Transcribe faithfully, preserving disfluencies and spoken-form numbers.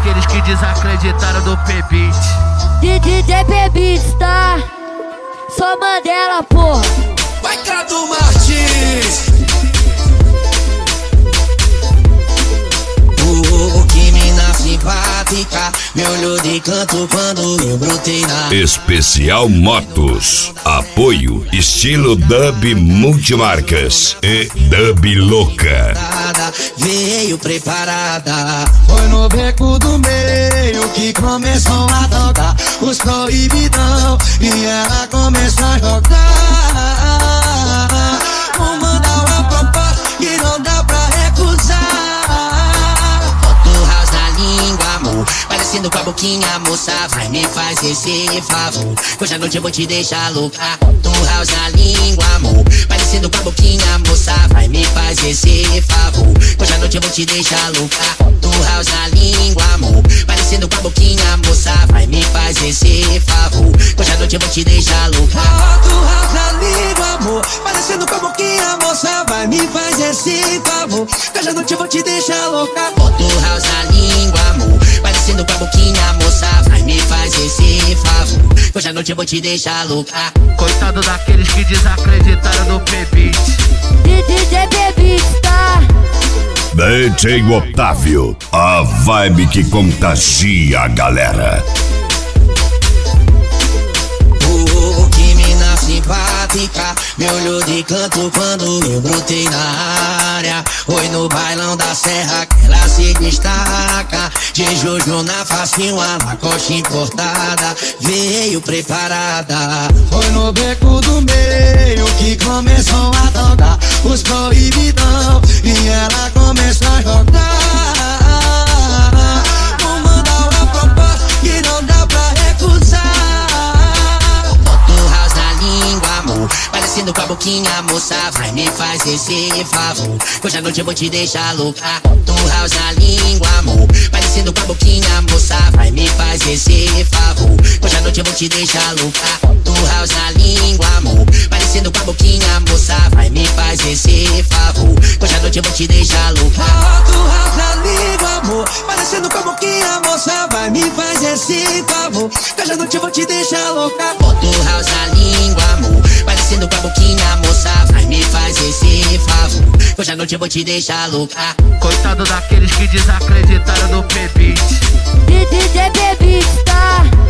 daqueles que desacreditaram do P-Beat. D J P-Beat, tá? Só Mandela, porra. Vai, Cadu Martins. Oh, que mina simpática, me olhou de canto quando eu brotei na... Especial Motos. Apoio estilo Dub Multimarcas e Dub Louca. Veio preparada, foi no beco do meio que começou a tocar os proibidão e ela começou a jogar. Vou mandar uma proposta que não dá pra recusar. Parecendo com a boquinha, moça, vai me faz esse favor. Hoje à noite eu vou te deixar louca. Tu house na língua, amor. Parecendo com a boquinha, moça, vai me faz esse favor. Hoje à noite eu vou te deixar louca. Tu house na língua, amor. Parecendo com a boquinha, moça, vai me faz esse favor. Hoje à noite eu vou te deixar louca. Tu house na língua, amor. Parecendo com a boquinha, moça, vai me faz esse favor. Hoje à noite eu vou te deixar louca. Tu house na língua, amor. Parecendo com a boquinha, moça, vai me faz esse favor. Hoje à noite eu vou te deixar louca. Coitado daqueles que desacreditaram do P-Beat. D J P-Beat, tá? D J Otávio, a vibe que contagia a galera. Oh, que mina simpática, me olhou de canto quando eu brotei na área. Foi no bailão da serra que ela se destaca. De Jojo na face, uma lacoste importada. Veio preparada, foi no beco do meio que começou a tocar os proibidão e ela começou a jogar. Vou mandar uma proposta que não dá pra recusar. Parecendo com a boquinha, moça, vai me faz esse favor. Hoje à noite eu vou te deixar louca. Tu house na língua, amor. Parecendo com a boquinha, moça, vai me faz esse favor. Hoje à noite eu vou te deixar louca. Tu house na língua, amor. Parecendo com a boquinha, moça, vai me faz esse favor. Hoje à noite eu vou te deixar louca. Tu house na língua, amor. Parecendo com a boquinha, moça, vai me faz esse favor. Hoje à noite eu vou te deixar louca. Tu house na língua, amor. Parecendo com a boquinha, moça, vai me faz esse favor. Hoje à noite eu vou te deixar louca. Coitado daqueles que desacreditaram do P-Beat. D J P-Beat, tá?